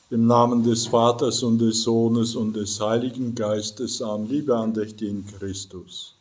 Im Namen des Vaters und des Sohnes und des Heiligen Geistes. Amen. Liebe Andächtige in Christus.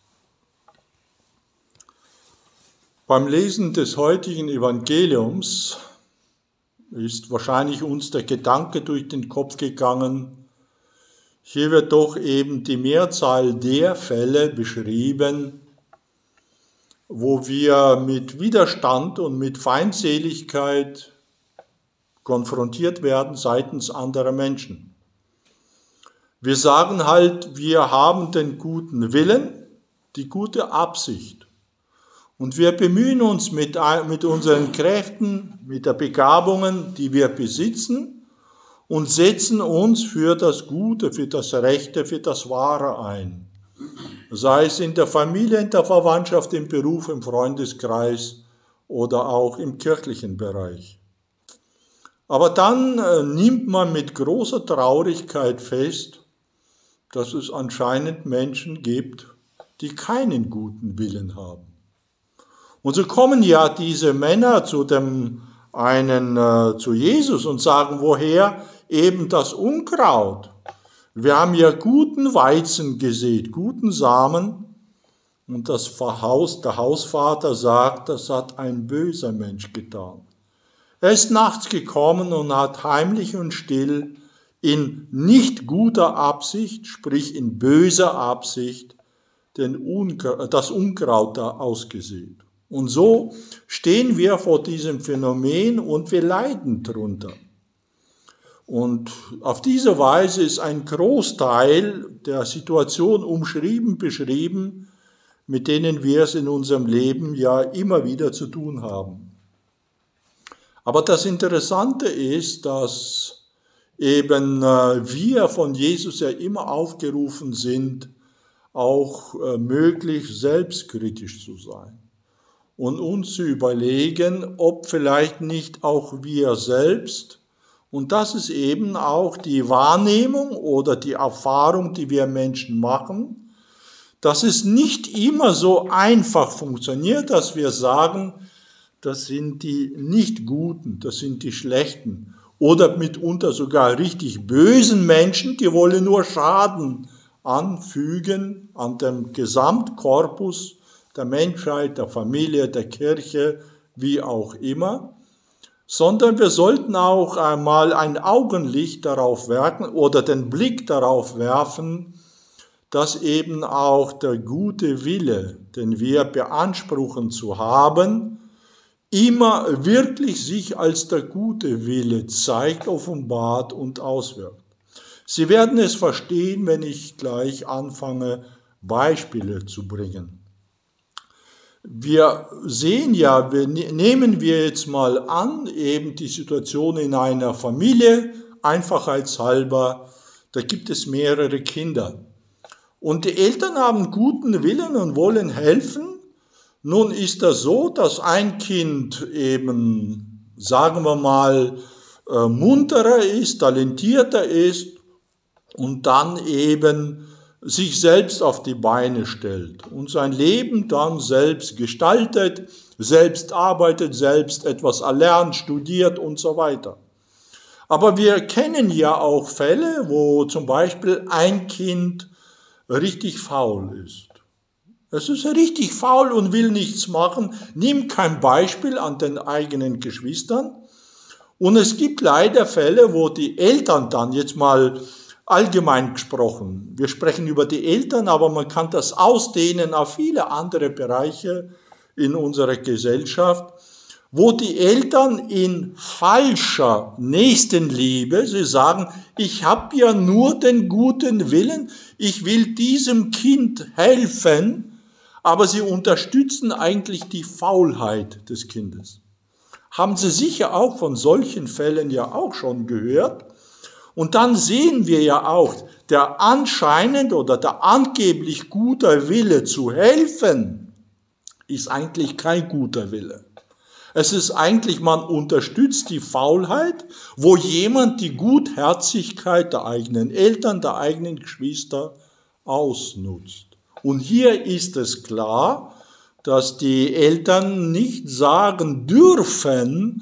Beim Lesen des heutigen Evangeliums ist wahrscheinlich uns der Gedanke durch den Kopf gegangen, hier wird doch eben die Mehrzahl der Fälle beschrieben, wo wir mit Widerstand und mit Feindseligkeit konfrontiert werden seitens anderer Menschen. Wir sagen halt, wir haben den guten Willen, die gute Absicht. Und wir bemühen uns mit unseren Kräften, mit den Begabungen, die wir besitzen, und setzen uns für das Gute, für das Rechte, für das Wahre ein. Sei es in der Familie, in der Verwandtschaft, im Beruf, im Freundeskreis oder auch im kirchlichen Bereich. Aber dann nimmt man mit großer Traurigkeit fest, dass es anscheinend Menschen gibt, die keinen guten Willen haben. Und so kommen ja diese Männer zu Jesus und sagen, woher eben das Unkraut? Wir haben ja guten Weizen gesät, guten Samen. Und der Hausvater sagt, das hat ein böser Mensch getan. Er ist nachts gekommen und hat heimlich und still in nicht guter Absicht, sprich in böser Absicht, das Unkraut da ausgesät. Und so stehen wir vor diesem Phänomen und wir leiden drunter. Und auf diese Weise ist ein Großteil der Situation beschrieben, mit denen wir es in unserem Leben ja immer wieder zu tun haben. Aber das Interessante ist, dass eben wir von Jesus ja immer aufgerufen sind, auch möglichst selbstkritisch zu sein und uns zu überlegen, ob vielleicht nicht auch wir selbst, und das ist eben auch die Wahrnehmung oder die Erfahrung, die wir Menschen machen, dass es nicht immer so einfach funktioniert, dass wir sagen, das sind die nicht Guten, das sind die Schlechten. Oder mitunter sogar richtig bösen Menschen, die wollen nur Schaden anfügen an dem Gesamtkorpus der Menschheit, der Familie, der Kirche, wie auch immer. Sondern wir sollten auch einmal ein Augenlicht darauf werfen oder den Blick darauf werfen, dass eben auch der gute Wille, den wir beanspruchen zu haben, immer wirklich sich als der gute Wille zeigt, offenbart und auswirkt. Sie werden es verstehen, wenn ich gleich anfange, Beispiele zu bringen. Wir sehen ja, nehmen wir jetzt mal an, eben die Situation in einer Familie, einfachheitshalber, da gibt es mehrere Kinder. Und die Eltern haben guten Willen und wollen helfen. Nun ist das so, dass ein Kind eben, sagen wir mal, munterer ist, talentierter ist und dann eben sich selbst auf die Beine stellt und sein Leben dann selbst gestaltet, selbst arbeitet, selbst etwas erlernt, studiert und so weiter. Aber wir kennen ja auch Fälle, wo zum Beispiel ein Kind richtig faul ist. Es ist richtig faul und will nichts machen, nimmt kein Beispiel an den eigenen Geschwistern. Und es gibt leider Fälle, wo die Eltern dann, jetzt mal allgemein gesprochen, wir sprechen über die Eltern, aber man kann das ausdehnen auf viele andere Bereiche in unserer Gesellschaft, wo die Eltern in falscher Nächstenliebe, sie sagen, ich habe ja nur den guten Willen, ich will diesem Kind helfen, aber sie unterstützen eigentlich die Faulheit des Kindes. Haben Sie sicher auch von solchen Fällen ja auch schon gehört. Und dann sehen wir ja auch, der anscheinend oder der angeblich guter Wille zu helfen, ist eigentlich kein guter Wille. Es ist eigentlich, man unterstützt die Faulheit, wo jemand die Gutherzigkeit der eigenen Eltern, der eigenen Geschwister ausnutzt. Und hier ist es klar, dass die Eltern nicht sagen dürfen,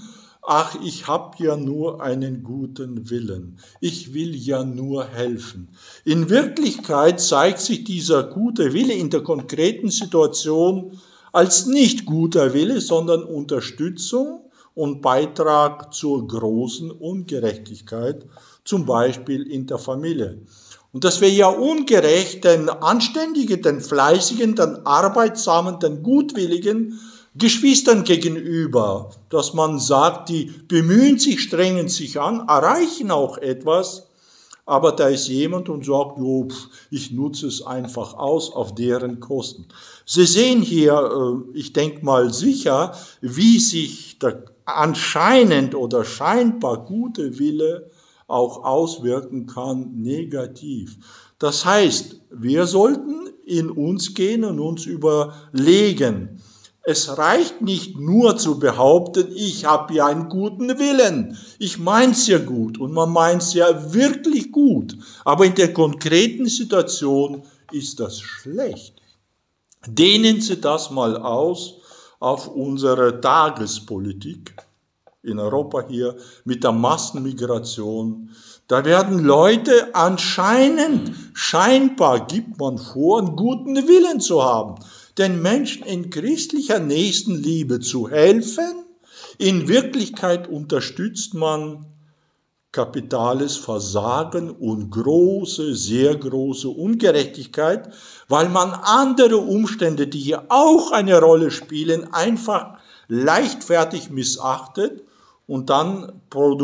ach, ich habe ja nur einen guten Willen, ich will ja nur helfen. In Wirklichkeit zeigt sich dieser gute Wille in der konkreten Situation als nicht guter Wille, sondern Unterstützung und Beitrag zur großen Ungerechtigkeit, zum Beispiel in der Familie. Und das wäre ja ungerecht, den Anständigen, den Fleißigen, den Arbeitsamen, den Gutwilligen Geschwistern gegenüber, dass man sagt, die bemühen sich, strengen sich an, erreichen auch etwas, aber da ist jemand und sagt, jo, ich nutze es einfach aus auf deren Kosten. Sie sehen hier, ich denke mal sicher, wie sich der anscheinend oder scheinbar gute Wille auch auswirken kann negativ. Das heißt, wir sollten in uns gehen und uns überlegen, es reicht nicht nur zu behaupten, ich habe ja einen guten Willen, ich mein's ja gut und man meint's ja wirklich gut, aber in der konkreten Situation ist das schlecht. Dehnen Sie das mal aus auf unsere Tagespolitik in Europa hier mit der Massenmigration. Da werden Leute anscheinend, scheinbar gibt man vor, einen guten Willen zu haben, den Menschen in christlicher Nächstenliebe zu helfen. In Wirklichkeit unterstützt man kapitales Versagen und große, sehr große Ungerechtigkeit, weil man andere Umstände, die hier auch eine Rolle spielen, einfach leichtfertig missachtet und dann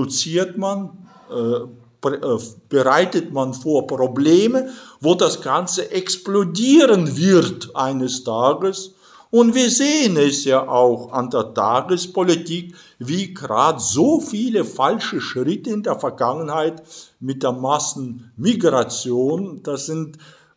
bereitet man vor Probleme, wo das Ganze explodieren wird eines Tages. Und wir sehen es ja auch an der Tagespolitik, wie gerade so viele falsche Schritte in der Vergangenheit mit der Massenmigration, das sind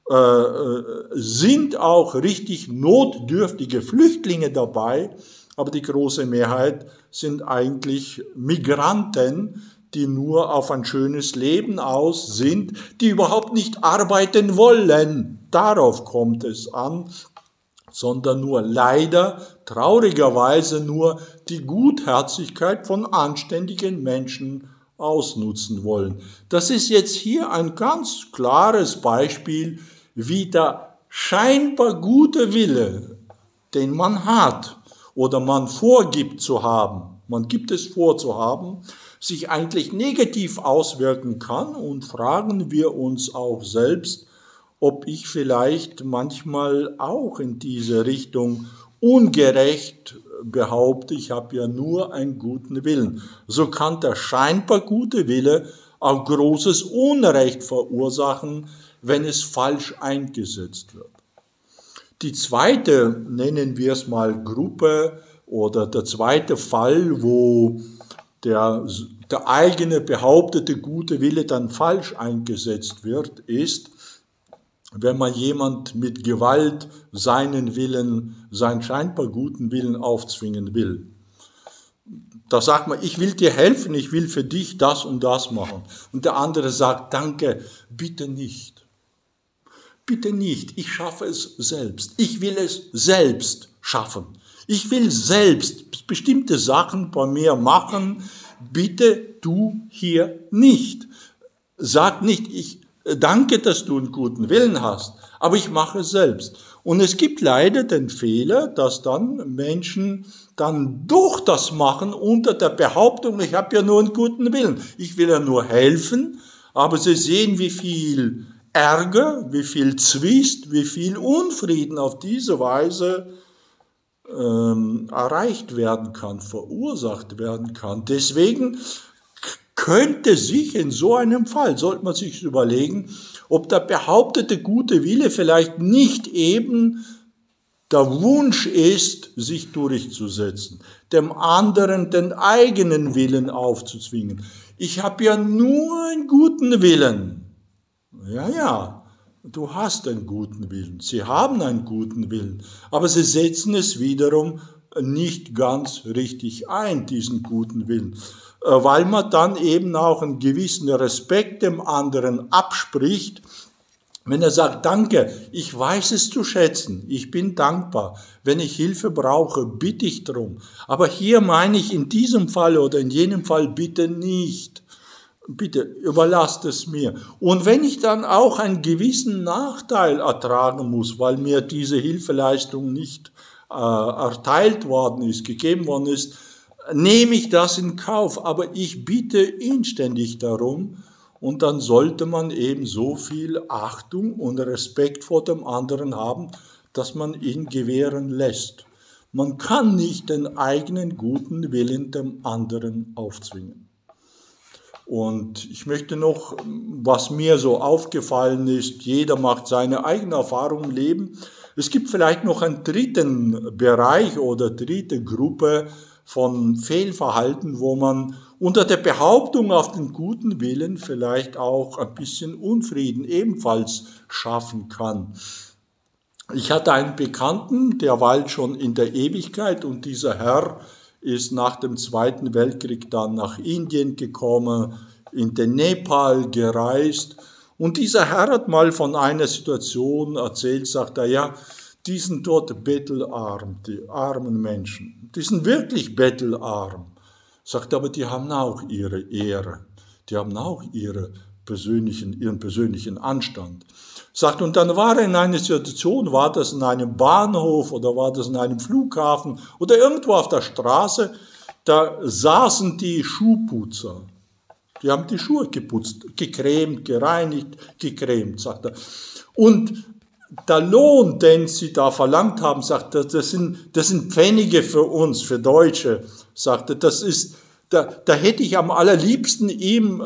auch richtig notdürftige Flüchtlinge dabei, aber die große Mehrheit sind eigentlich Migranten, die nur auf ein schönes Leben aus sind, die überhaupt nicht arbeiten wollen. Darauf kommt es an, sondern nur leider, traurigerweise nur die Gutherzigkeit von anständigen Menschen ausnutzen wollen. Das ist jetzt hier ein ganz klares Beispiel, wie der scheinbar gute Wille, den man hat oder man vorgibt zu haben, man gibt es vor zu haben, sich eigentlich negativ auswirken kann, und fragen wir uns auch selbst, ob ich vielleicht manchmal auch in diese Richtung ungerecht behaupte, ich habe ja nur einen guten Willen. So kann der scheinbar gute Wille auch großes Unrecht verursachen, wenn es falsch eingesetzt wird. Die zweite, nennen wir es mal Gruppe, oder der zweite Fall, wo der eigene behauptete gute Wille dann falsch eingesetzt wird, ist, wenn man jemand mit Gewalt seinen Willen, seinen scheinbar guten Willen aufzwingen will. Da sagt man, ich will dir helfen, ich will für dich das und das machen. Und der andere sagt, danke, bitte nicht. Bitte nicht, ich schaffe es selbst. Ich will es selbst schaffen. Ich will selbst bestimmte Sachen bei mir machen. Bitte du hier nicht. Sag nicht, ich danke, dass du einen guten Willen hast, aber ich mache es selbst. Und es gibt leider den Fehler, dass dann Menschen dann doch das machen unter der Behauptung, ich habe ja nur einen guten Willen. Ich will ja nur helfen, aber sie sehen, wie viel Ärger, wie viel Zwist, wie viel Unfrieden auf diese Weise erreicht werden kann, verursacht werden kann. Deswegen könnte sich in so einem Fall, sollte man sich überlegen, ob der behauptete gute Wille vielleicht nicht eben der Wunsch ist, sich durchzusetzen, dem anderen den eigenen Willen aufzuzwingen. Ich habe ja nur einen guten Willen. Ja, du hast einen guten Willen. Sie haben einen guten Willen, aber sie setzen es wiederum nicht ganz richtig ein, diesen guten Willen, weil man dann eben auch einen gewissen Respekt dem anderen abspricht, Wenn er sagt, danke, ich weiß es zu schätzen, ich bin dankbar. Wenn ich Hilfe brauche, bitte ich drum. Aber hier meine ich in diesem Fall oder in jenem Fall bitte nicht. Bitte überlasst es mir. Und wenn ich dann auch einen gewissen Nachteil ertragen muss, weil mir diese Hilfeleistung nicht erteilt worden ist, gegeben worden ist, nehme ich das in Kauf. Aber ich bitte inständig darum. Und dann sollte man eben so viel Achtung und Respekt vor dem anderen haben, dass man ihn gewähren lässt. Man kann nicht den eigenen guten Willen dem anderen aufzwingen. Und ich möchte noch, was mir so aufgefallen ist, jeder macht seine eigene Erfahrung im Leben. Es gibt vielleicht noch einen dritten Bereich oder dritte Gruppe von Fehlverhalten, wo man unter der Behauptung auf den guten Willen vielleicht auch ein bisschen Unfrieden ebenfalls schaffen kann. Ich hatte einen Bekannten, der weilt schon in der Ewigkeit, und dieser Herr ist nach dem Zweiten Weltkrieg dann nach Indien gekommen, in den Nepal gereist, und dieser Herr hat mal von einer Situation erzählt, sagt er, ja, die sind dort bettelarm, die armen Menschen, die sind wirklich bettelarm. Sagt aber, die haben auch ihre Ehre, die haben auch ihren persönlichen Anstand. Sagt, und dann war er in einer Situation, war das in einem Bahnhof oder war das in einem Flughafen oder irgendwo auf der Straße, da saßen die Schuhputzer. Die haben die Schuhe geputzt, gecremt, gereinigt, gecremt, sagt er. Und der Lohn, den sie da verlangt haben, sagt er, das sind Pfennige für uns, für Deutsche, sagt er, da hätte ich am allerliebsten ihm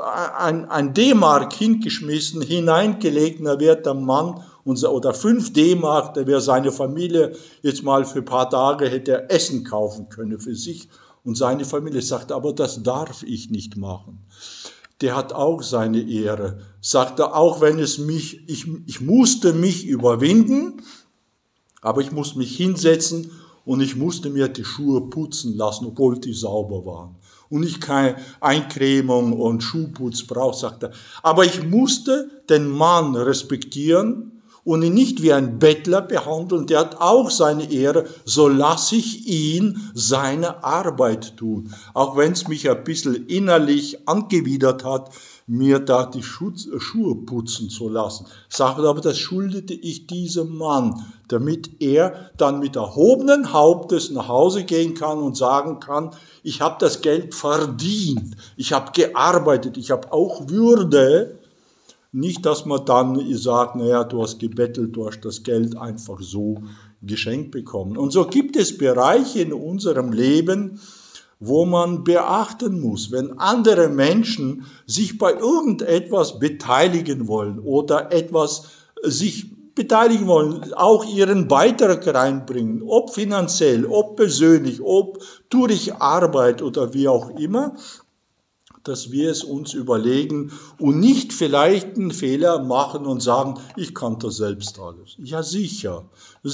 ein D-Mark hingeschmissen, hineingelegt, und da wäre der Mann, oder 5 D-Mark, da wäre seine Familie jetzt mal für ein paar Tage, hätte er Essen kaufen können für sich und seine Familie. Sagt, aber das darf ich nicht machen. Der hat auch seine Ehre. Sagt er, auch wenn ich musste mich überwinden, aber ich musste mich hinsetzen und ich musste mir die Schuhe putzen lassen, obwohl die sauber waren. Und ich keine Eincremung und Schuhputz brauche, sagt er. Aber ich musste den Mann respektieren und ihn nicht wie ein Bettler behandeln. Der hat auch seine Ehre, so lasse ich ihn seine Arbeit tun. Auch wenn es mich ein bisschen innerlich angewidert hat, mir da die Schuhe putzen zu lassen. Sagt er, aber das schuldete ich diesem Mann, damit er dann mit erhobenen Hauptes nach Hause gehen kann und sagen kann, ich habe das Geld verdient, ich habe gearbeitet, ich habe auch Würde. Nicht, dass man dann sagt, naja, du hast gebettelt, du hast das Geld einfach so geschenkt bekommen. Und so gibt es Bereiche in unserem Leben, wo man beachten muss, wenn andere Menschen sich bei irgendetwas beteiligen wollen oder etwas sich beteiligen wollen, auch ihren Beitrag reinbringen, ob finanziell, ob persönlich, ob durch Arbeit oder wie auch immer, dass wir es uns überlegen und nicht vielleicht einen Fehler machen und sagen, ich kann das selbst alles. Ja, sicher,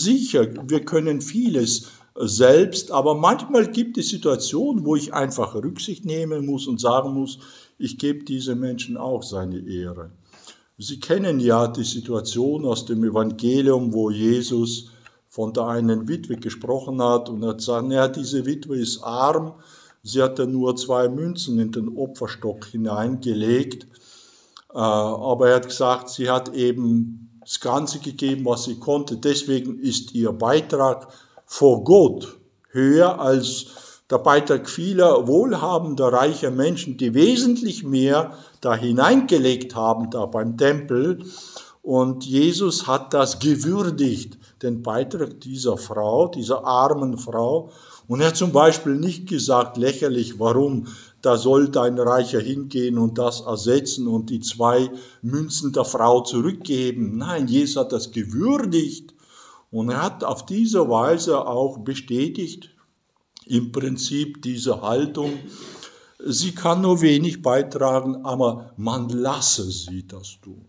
wir können vieles selbst, aber manchmal gibt es Situationen, wo ich einfach Rücksicht nehmen muss und sagen muss, ich gebe diesen Menschen auch seine Ehre. Sie kennen ja die Situation aus dem Evangelium, wo Jesus von der einen Witwe gesprochen hat und hat gesagt, ja, diese Witwe ist arm, sie hat ja nur 2 Münzen in den Opferstock hineingelegt, aber er hat gesagt, sie hat eben das Ganze gegeben, was sie konnte. Deswegen ist ihr Beitrag vor Gott höher als der Beitrag vieler wohlhabender, reicher Menschen, die wesentlich mehr da hineingelegt haben, da beim Tempel. Und Jesus hat das gewürdigt, den Beitrag dieser Frau, dieser armen Frau. Und er hat zum Beispiel nicht gesagt, lächerlich, warum, da sollte ein Reicher hingehen und das ersetzen und die 2 Münzen der Frau zurückgeben. Nein, Jesus hat das gewürdigt und er hat auf diese Weise auch bestätigt, im Prinzip diese Haltung, sie kann nur wenig beitragen, aber man lasse sie das tun,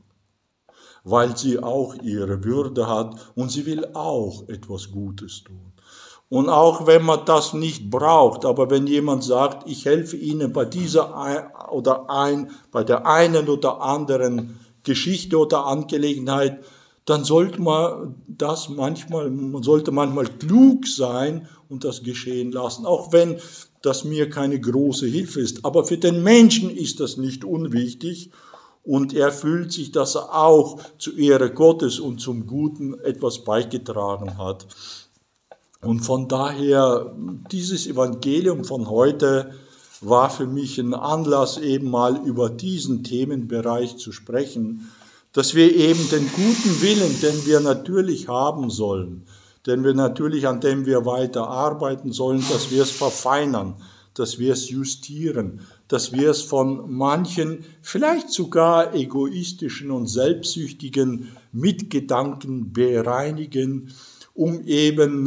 weil sie auch ihre Würde hat und sie will auch etwas Gutes tun. Und auch wenn man das nicht braucht, aber wenn jemand sagt, ich helfe Ihnen bei bei der einen oder anderen Geschichte oder Angelegenheit, dann sollte man sollte manchmal klug sein und das geschehen lassen, auch wenn das mir keine große Hilfe ist. Aber für den Menschen ist das nicht unwichtig und er fühlt sich, dass er auch zur Ehre Gottes und zum Guten etwas beigetragen hat. Und von daher, dieses Evangelium von heute war für mich ein Anlass, eben mal über diesen Themenbereich zu sprechen, dass wir eben den guten Willen, den wir natürlich haben sollen, an dem wir weiter arbeiten sollen, dass wir es verfeinern, dass wir es justieren, dass wir es von manchen, vielleicht sogar egoistischen und selbstsüchtigen Mitgedanken bereinigen, um eben,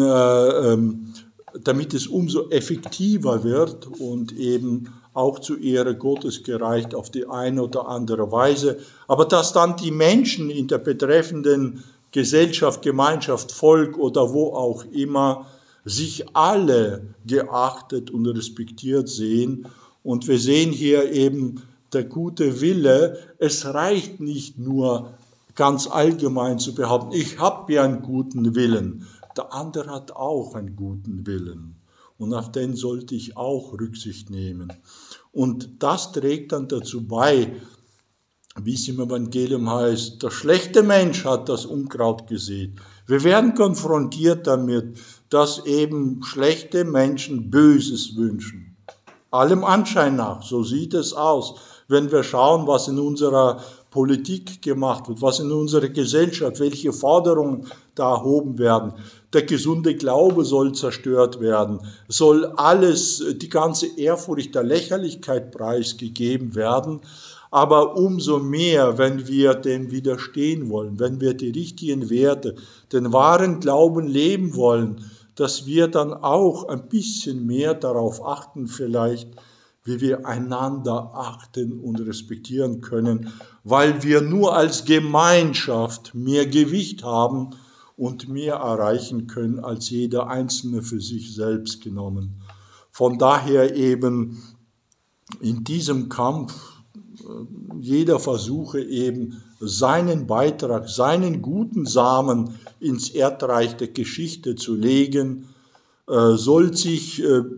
damit es umso effektiver wird und eben auch zur Ehre Gottes gereicht auf die eine oder andere Weise, aber dass dann die Menschen in der betreffenden Gesellschaft, Gemeinschaft, Volk oder wo auch immer sich alle geachtet und respektiert sehen. Und wir sehen hier eben der gute Wille. Es reicht nicht nur ganz allgemein zu behaupten, ich habe ja einen guten Willen. Der andere hat auch einen guten Willen. Und auf den sollte ich auch Rücksicht nehmen. Und das trägt dann dazu bei, wie es im Evangelium heißt, der schlechte Mensch hat das Unkraut gesät. Wir werden konfrontiert damit, dass eben schlechte Menschen Böses wünschen. Allem Anschein nach, so sieht es aus. Wenn wir schauen, was in unserer Politik gemacht wird, was in unserer Gesellschaft, welche Forderungen da erhoben werden. Der gesunde Glaube soll zerstört werden, soll alles, die ganze Ehrfurcht der Lächerlichkeit preisgegeben werden. Aber umso mehr, wenn wir dem widerstehen wollen, wenn wir die richtigen Werte, den wahren Glauben leben wollen, dass wir dann auch ein bisschen mehr darauf achten vielleicht, wie wir einander achten und respektieren können, weil wir nur als Gemeinschaft mehr Gewicht haben und mehr erreichen können als jeder Einzelne für sich selbst genommen. Von daher eben in diesem Kampf jeder versuche eben seinen Beitrag, seinen guten Samen ins Erdreich der Geschichte zu legen, soll sich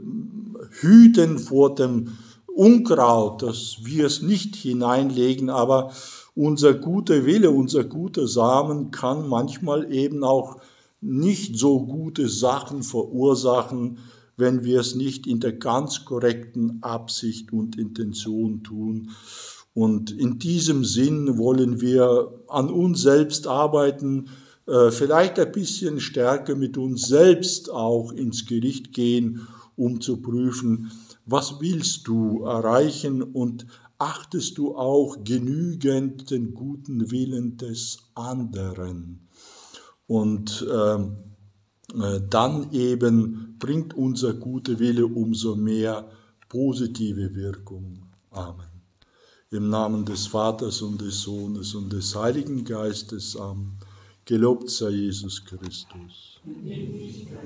hüten vor dem Unkraut, dass wir es nicht hineinlegen, aber unser guter Wille, unser guter Samen kann manchmal eben auch nicht so gute Sachen verursachen, wenn wir es nicht in der ganz korrekten Absicht und Intention tun. Und in diesem Sinn wollen wir an uns selbst arbeiten, vielleicht ein bisschen stärker mit uns selbst auch ins Gericht gehen, um zu prüfen, was willst du erreichen und achtest du auch genügend den guten Willen des anderen. Und dann eben bringt unser guter Wille umso mehr positive Wirkung. Amen. Im Namen des Vaters und des Sohnes und des Heiligen Geistes. Amen. Gelobt sei Jesus Christus.